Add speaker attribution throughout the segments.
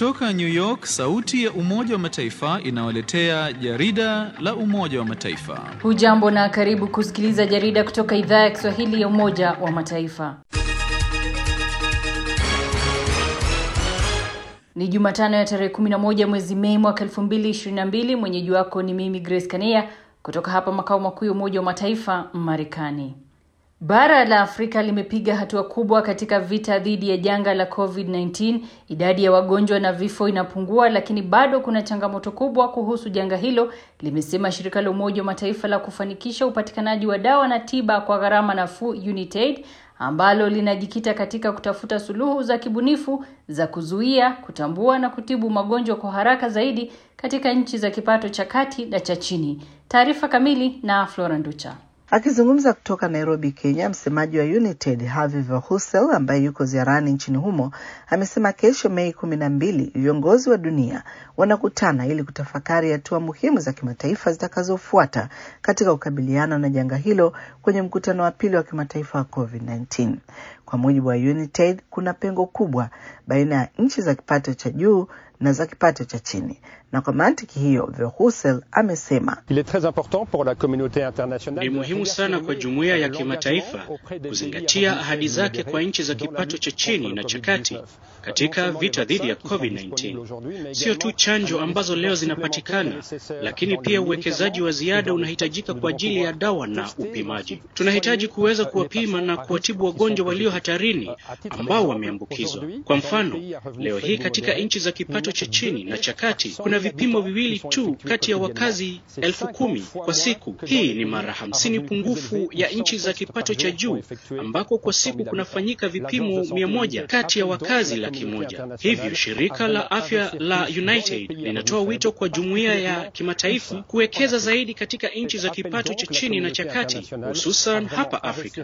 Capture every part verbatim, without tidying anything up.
Speaker 1: Kutoka New York, sauti ya Umoja wa Mataifa inawaletea jarida la Umoja wa Mataifa.
Speaker 2: Hujambo na karibu kusikiliza jarida kutoka idhaa ya Kiswahili ya Umoja wa Mataifa. Ni Jumatano ya tarehe kumi na moja mwezi Mei mwaka elfu mbili ishirini na mbili. Mwenyeji wako ni mimi Grace Kania kutoka hapa makao makuu ya Umoja wa Mataifa Marekani. Bara la Afrika limepiga hatua kubwa katika vita dhidi ya janga la covid kumi na tisa. Idadi ya wagonjwa na vifo inapungua, lakini bado kuna changamoto kubwa kuhusu janga hilo, limesema shirika la Umoja wa Mataifa la kufanikisha upatikanaji wa dawa na tiba kwa gharama nafuu UNITAID, ambalo linajikita katika kutafuta suluhu za kibunifu za kuzuia, kutambua na kutibu magonjwa kwa haraka zaidi katika nchi za kipato cha kati na cha chini. Taarifa kamili na Flora Nducha.
Speaker 3: Akizungumza kutoka Nairobi, Kenya, msemaji wa UNITAID Harvey Verheusen ambaye yuko ziarani nchini humo amesema kesho Mei kumi na mbili viongozi wa dunia wanakutana ili kutafakari hatua muhimu za kimataifa zitakazofuata katika kukabiliana na janga hilo kwenye mkutano wa pili wa kimataifa wa covid kumi na tisa. Kwa mujibu wa UNITAID, kuna pengo kubwa baina ya nchi za kipato cha juu na za kipato cha chini. Na kwa mantiki hiyo, Verheusen amesema
Speaker 4: ni muhimu sana kwa jumuiya ya kimataifa kuzingatia ahadi zake kwa nchi za kipato cha chini na cha kati katika vita dhidi ya covid kumi na tisa. Sio tu chanjo ambazo leo zinapatikana, lakini pia uwekezaji wa ziada unahitajika kwa ajili ya dawa na upimaji. Tunahitaji kuweza kuwapima na kuwatibu wagonjwa walio hatarini ambao wameambukizwa. Kwa mfano, leo hii katika nchi za kipato cha chini na cha kati kuna vipimo viwili tu kati ya wakazi elfu kumi kwa siku. Hii ni mara hamsini pungufu ya nchi za kipato cha juu ambako kwa siku kunafanyika vipimo mia moja kati ya wakazi laki moja. Hivyo shirika la afya la UNITAID linatoa wito kwa jumuiya ya kimataifa kuwekeza zaidi katika nchi za kipato cha chini na cha kati, hususan hapa Afrika.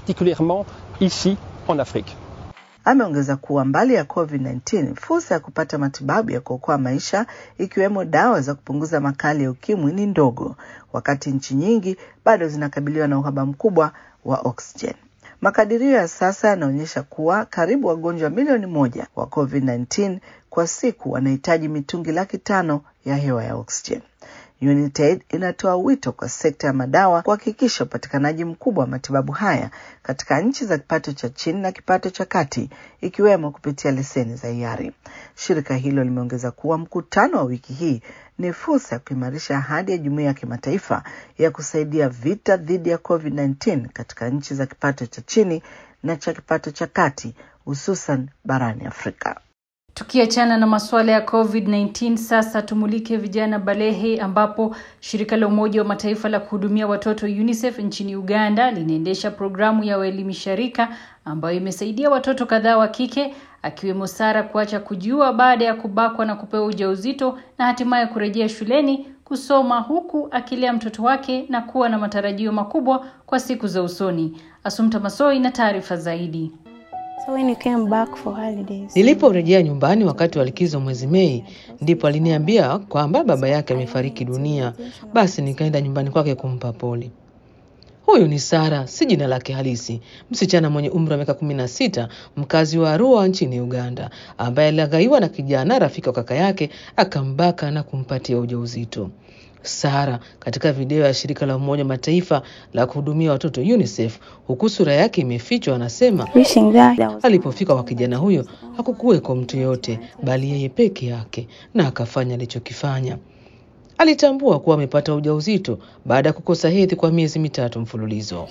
Speaker 3: Ameongeza kuwa mbali ya covid kumi na tisa, fursa ya kupata matibabu ya kuokoa maisha ikiwemo dawa za kupunguza makali ya ukimwi ni ndogo, wakati nchi nyingi bado zinakabiliwa na uhaba mkubwa wa oksijeni. Makadirio ya sasa yanaonyesha kuwa karibu wagonjwa milioni moja wa covid kumi na tisa kwa siku wanahitaji mitungi laki tano ya hewa ya oksijeni. UNITAID inatoa wito kwa sekta ya madawa kuhakikisha upatikanaji mkubwa wa matibabu haya katika nchi za kipato cha chini na kipato cha kati, ikiwemo kupitia leseni za hiari. Shirika hilo limeongeza kuwa mkutano wa wiki hii ni fursa ya kuimarisha ahadi ya jumuiya ya kimataifa ya kusaidia vita dhidi ya covid kumi na tisa katika nchi za kipato cha chini na cha kipato cha kati, hususan barani Afrika.
Speaker 2: Tukiachana na masuala ya covid kumi na tisa, sasa tumulike vijana balehe, ambapo shirika la Umoja wa Mataifa la kuhudumia watoto UNICEF nchini Uganda linaendesha programu ya uelimisha rika ambayo imesaidia watoto kadhaa wa kike akiwemo Sara kuacha kujiua baada ya kubakwa na kupewa ujauzito na hatimaye kurejea shuleni kusoma, huku akilea mtoto wake na kuwa na matarajio makubwa kwa siku za usoni. Asumta Masoi na taarifa zaidi.
Speaker 5: So when you came back for holidays,
Speaker 6: niliporejea nyumbani wakati wa likizo mwezi Mei, ndipo aliniambia kwamba baba yake amefariki dunia. Basi nikaenda nyumbani kwake kumpa pole. Huyu ni Sara, si jina lake halisi, msichana mwenye umri wa miaka kumi na sita, mkazi wa Arua nchini Uganda, ambaye alighaiwa na kijana rafiki wa kaka yake, akambaka na kumpatia ujauzito. Sara katika video ya shirika la Umoja Mataifa la kuhudumia watoto UNICEF, huku sura yake imefichwa, anasema alipofika kwa kijana huyo hakukuweko mtu yote bali yeye peke yake, na akafanya alichokifanya. Alitambua kuwa amepata ujauzito baada ya kukosa hedhi kwa miezi mitatu mfululizo.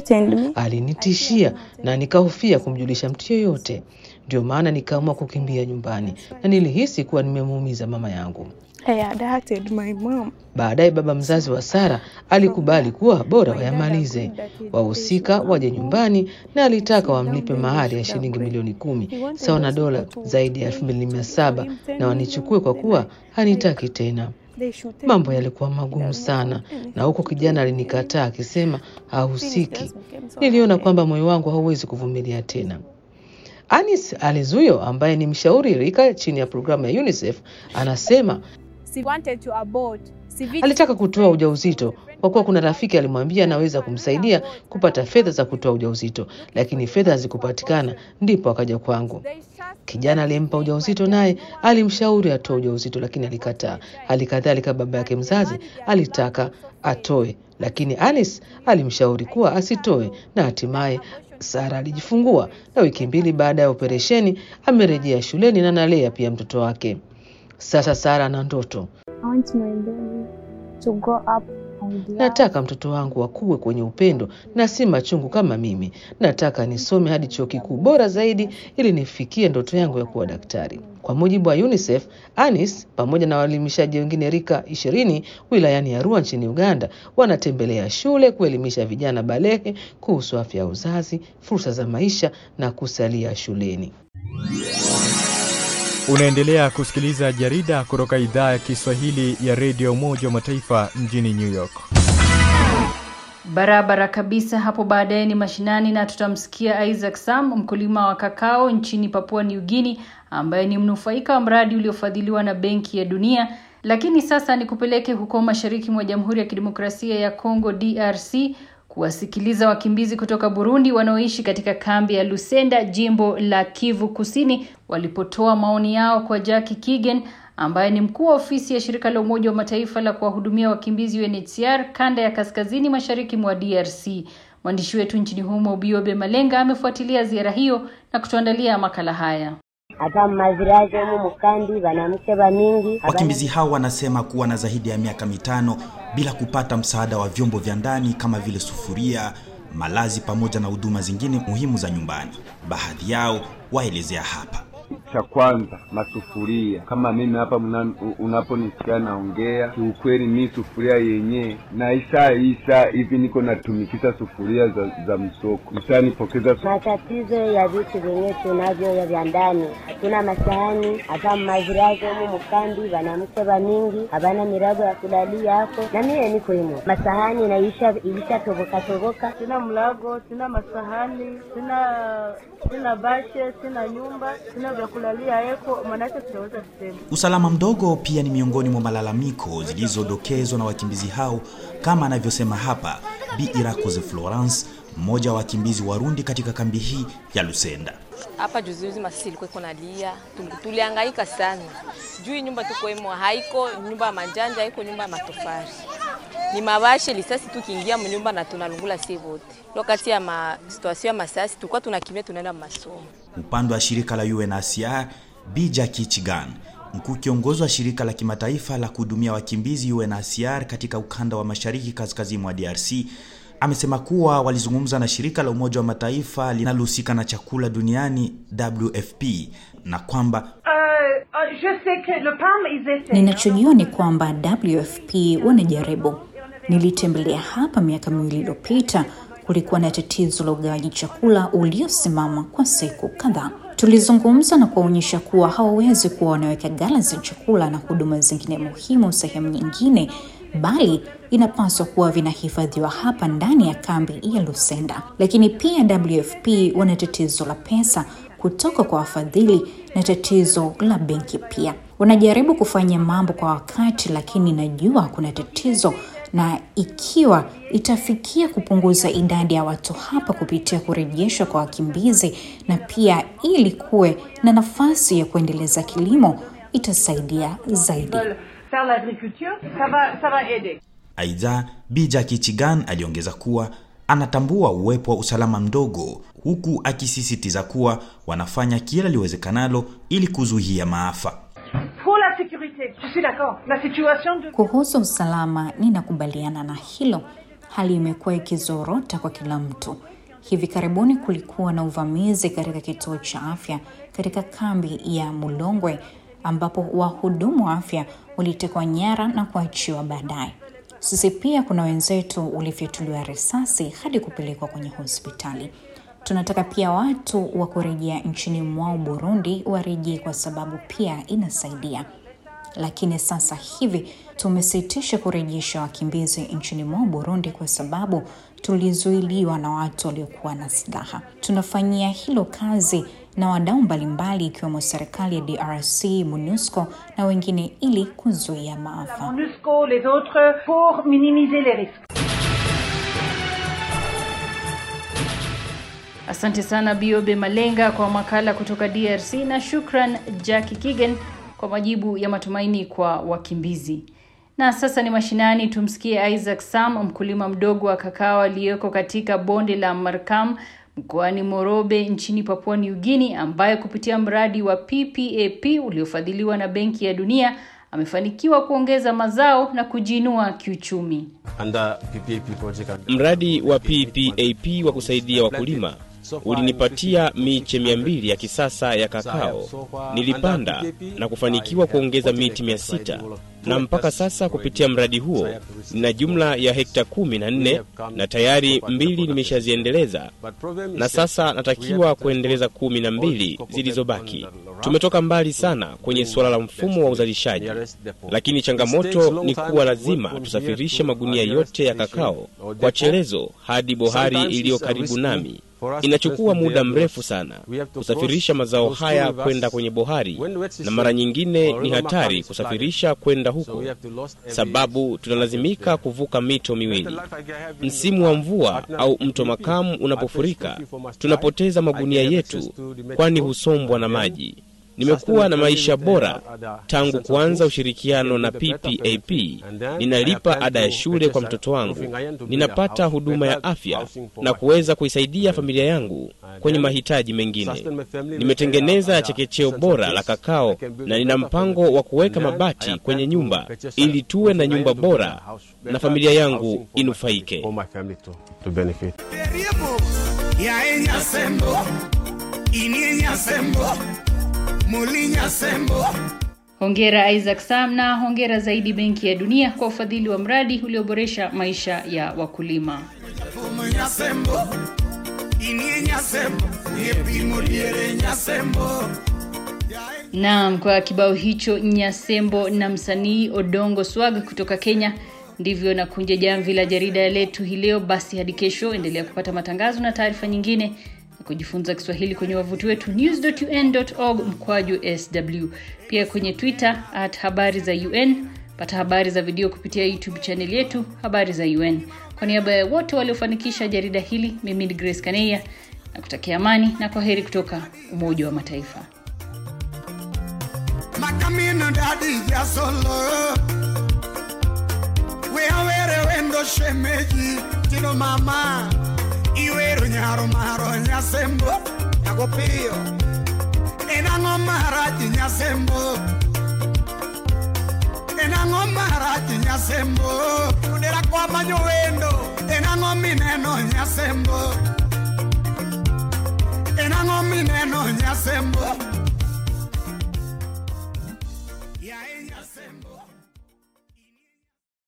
Speaker 6: Alinitishia na nikahofia kumjulisha mtu yoyote. Ndio maana nikaamua kukimbia nyumbani na nilihisi kuwa nimemuumiza mama yangu. Baadaye baba mzazi wa Sara alikubali kuwa bora wayamalize, wahusika waje nyumbani, na alitaka wamlipe mahari ya shilingi milioni kumi sawa na dola zaidi ya elfu mbili mia saba na wanichukue kwa kuwa hanitaki tena. Mambo yalikuwa magumu sana, na huko kijana alinikataa akisema hahusiki. Niliona kwamba moyo wangu hauwezi kuvumilia tena. Anis Alizuyo, ambaye ni mshauri rika chini ya programu ya UNICEF, anasema alitaka kutoa ujauzito kwa kuwa kuna rafiki alimwambia anaweza kumsaidia kupata fedha za kutoa ujauzito, lakini fedha hazikupatikana, ndipo akaja kwangu. Kijana aliyempa ujauzito naye alimshauri atoe ujauzito, lakini alikataa. Halikadhalika baba yake mzazi alitaka atoe, lakini Anis alimshauri kuwa asitoe, na hatimaye Sara alijifungua, na wiki mbili baada ya operesheni amerejea shuleni na analea pia mtoto wake. Sasa Sara ana ndoto.
Speaker 5: I want my baby to grow up.
Speaker 6: Nataka mtoto wangu akue kwenye upendo na si machungu kama mimi. Nataka nisome hadi chuo kikuu bora zaidi ili nifikie ndoto yangu ya kuwa daktari. Kwa mujibu wa UNICEF, Anis pamoja na waelimishaji wengine rika ishirini wilayani Arua nchini Uganda wanatembelea shule kuelimisha vijana balehe kuhusu afya ya uzazi, fursa za maisha na kusalia shuleni.
Speaker 7: Unaendelea kusikiliza jarida kutoka idhaa ya Kiswahili ya Radio Umoja wa Mataifa mjini New York.
Speaker 2: Barabara kabisa. Hapo baadaye ni mashinani na tutamsikia Isaac Sam, mkulima wa kakao nchini Papua New Guinea, ambaye ni mnufaika wa mradi uliofadhiliwa na Benki ya Dunia. Lakini sasa ni kupeleke huko mashariki mwa Jamhuri ya Kidemokrasia ya Kongo D R C kuwasikiliza wakimbizi kutoka Burundi wanaoishi katika kambi ya Lusenda, jimbo la Kivu Kusini, walipotoa maoni yao kwa Jackie Kigen, ambaye ni mkuu wa ofisi ya shirika la Umoja wa Mataifa la kuwahudumia wakimbizi U N H C R kanda ya kaskazini mashariki mwa D R C. Mwandishi wetu nchini humo Biobe Malenga amefuatilia ziara hiyo na kutuandalia makala haya.
Speaker 8: Wakimbizi hao wanasema kuwa na zaidi ya miaka mitano bila kupata msaada wa vyombo vya ndani kama vile sufuria, malazi pamoja na huduma zingine muhimu za nyumbani. Baadhi yao waelezea hapa.
Speaker 9: Cha kwanza masufuria. Kama mimi hapa unaponisikia naongea, kiukweli mimi sufuria yenyewe na isa isa hivi niko natumikisha sufuria za, za msoko. Msanipokeza
Speaker 10: matatizo ya vitu vyenyewe tunavyo ya vya ndani. Hatuna masahani, hata mazirazo mu mkambi wanamke ba mingi, habana mirago ya kulalia hapo. Na mimi niko himo. Masahani naisha ilisha toboka toboka.
Speaker 11: Sina mlago, sina masahani, sina sina bashe, sina nyumba, sina vya kulalia eko, manake tunaweza kusema.
Speaker 8: Usalama mdogo pia ni miongoni mwa malalamiko zilizodokezwa na wakimbizi hao, kama anavyosema hapa Bi Irakoze Florence, mmoja wa wakimbizi Warundi katika kambi hii ya Lusenda.
Speaker 12: Hapa juzi juzi masisi ilikuwa iko lia, tulihangaika sana. Juu nyumba tuko imo haiko, nyumba ya manjanja haiko, nyumba ya matofali. Ni mabashe lisasi tukiingia mnyumba na tunalungula sisi wote. Wakati ya ma situation ya masasi tulikuwa tunakimbia tunaenda masomo.
Speaker 8: Upande wa shirika la U N H C R, Bi Jackie Chigan, mkuu kiongozi wa shirika la kimataifa la kuhudumia wakimbizi U N H C R katika ukanda wa mashariki kaskazini mwa D R C, amesema kuwa walizungumza na shirika la Umoja wa Mataifa linalohusika na chakula duniani W F P na kwamba
Speaker 13: ninachojua ni kwamba W F P wanajaribu. Nilitembelea hapa miaka miwili iliyopita, kulikuwa na tatizo la ugawaji chakula uliosimama kwa siku kadhaa. Tulizungumza na kuonyesha kuwa hawawezi kuwa wanaweka ghala za chakula na huduma zingine muhimu sehemu nyingine, bali inapaswa kuwa vinahifadhiwa hapa ndani ya kambi ya Lusenda. Lakini pia W F P wana tatizo la pesa kutoka kwa wafadhili na tatizo la benki pia. Wanajaribu kufanya mambo kwa wakati, lakini najua kuna tatizo, na ikiwa itafikia kupunguza idadi ya watu hapa kupitia kurejeshwa kwa wakimbizi na pia ili kuwe na nafasi ya kuendeleza kilimo, itasaidia zaidi.
Speaker 8: Aidha, Bi Jackie Chigan aliongeza kuwa anatambua uwepo wa usalama mdogo, huku akisisitiza kuwa wanafanya kila liwezekanalo ili kuzuia maafa.
Speaker 13: Kuhusu usalama, ninakubaliana na hilo. Hali imekuwa ikizorota kwa kila mtu. Hivi karibuni kulikuwa na uvamizi katika kituo cha afya katika kambi ya Mulongwe, ambapo wahudumu wa afya walitekwa nyara na kuachiwa baadaye. Sisi pia kuna wenzetu walifyatuliwa risasi hadi kupelekwa kwenye hospitali. Tunataka pia watu wa kurejea nchini mwao Burundi warejee kwa sababu pia inasaidia. Lakini sasa hivi tumesitisha kurejesha wakimbizi nchini mwao Burundi kwa sababu tulizuiliwa na watu waliokuwa na silaha. Tunafanyia hilo kazi na wadau mbalimbali ikiwemo serikali ya D R C, MONUSCO na wengine ili kuzuia maafa.
Speaker 11: MONUSCO, les autres pour minimiser les risques.
Speaker 2: Asante sana Biobe Malenga kwa makala kutoka D R C na shukran Jackie Kigen kwa majibu ya matumaini kwa wakimbizi. Na sasa ni mashinani, tumsikie Isaac Sam, mkulima mdogo wa kakao aliyeko katika bonde la Markham mkoani Morobe nchini Papua New Guinea, ambaye kupitia mradi wa P P A P uliofadhiliwa na Benki ya Dunia amefanikiwa kuongeza mazao na kujiinua kiuchumi.
Speaker 14: Mradi wa P P A P wa kusaidia wakulima ulinipatia miche mia mbili ya kisasa ya kakao. Nilipanda na kufanikiwa kuongeza miti mia sita, na mpaka sasa kupitia mradi huo nina jumla ya hekta kumi na nne na tayari mbili nimeshaziendeleza, na sasa natakiwa kuendeleza kumi na mbili zilizobaki. Tumetoka mbali sana kwenye suala la mfumo wa uzalishaji, lakini changamoto ni kuwa lazima tusafirishe magunia yote ya kakao kwa chelezo hadi bohari iliyo karibu nami. Inachukua muda mrefu sana kusafirisha mazao haya kwenda kwenye bohari, na mara nyingine ni hatari kusafirisha kwenda huko sababu tunalazimika kuvuka mito miwili. Msimu wa mvua au mto Makamu unapofurika, tunapoteza magunia yetu kwani husombwa na maji. Nimekuwa na maisha bora tangu kuanza ushirikiano na P P A P. Ninalipa ada ya shule kwa mtoto wangu, ninapata huduma ya afya na kuweza kuisaidia familia yangu kwenye mahitaji mengine. Nimetengeneza chekecheo bora la kakao na nina mpango wa kuweka mabati kwenye nyumba ili tuwe na nyumba bora na familia yangu inufaike.
Speaker 2: Hongera Isaac Sam, na hongera zaidi Benki ya Dunia kwa ufadhili wa mradi ulioboresha maisha ya wakulima. Naam, kwa kibao hicho Nyasembo na msanii Odongo Swag kutoka Kenya, ndivyo na kunja jamvi la jarida letu hii leo. Basi hadi kesho, endelea kupata matangazo na taarifa nyingine na kujifunza Kiswahili kwenye wavuti wetu news dot u n dot org mkwaju S W. Pia kwenye Twitter at habari za U N. Pata habari za video kupitia YouTube channel yetu Habari za U N. Kwa niaba ya wote waliofanikisha jarida hili, mimi ni Grace Kaneya na kutakia amani na kwaheri kutoka Umoja wa Mataifa. Makamino dadi ya solo we awere wendo shemeji tino mama iwero nyaro maro nyasembo yakopio enango maraji nyasembo enango maraji nyasembo kudera kwa manyo wendo enango mineno nyasembo enango mineno nyasembo ya nyasembo.